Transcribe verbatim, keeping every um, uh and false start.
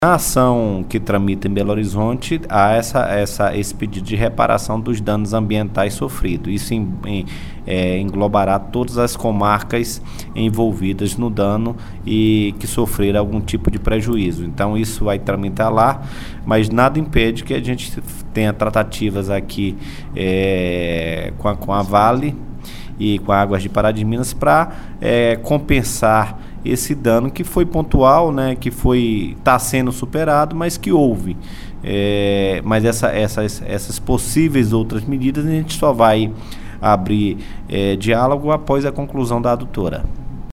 Na ação que tramita em Belo Horizonte, há essa, essa, esse pedido de reparação dos danos ambientais sofridos. Isso em, em, é, englobará todas as comarcas envolvidas no dano e que sofreram algum tipo de prejuízo. Então, isso vai tramitar lá, mas nada impede que a gente tenha tratativas aqui é, com, a, com a Vale e com a Águas de Pará de Minas para é, compensar esse dano que foi pontual, né, que foi está sendo superado, mas que houve. É, mas essa, essas, essas possíveis outras medidas a gente só vai abrir é, diálogo após a conclusão da adutora.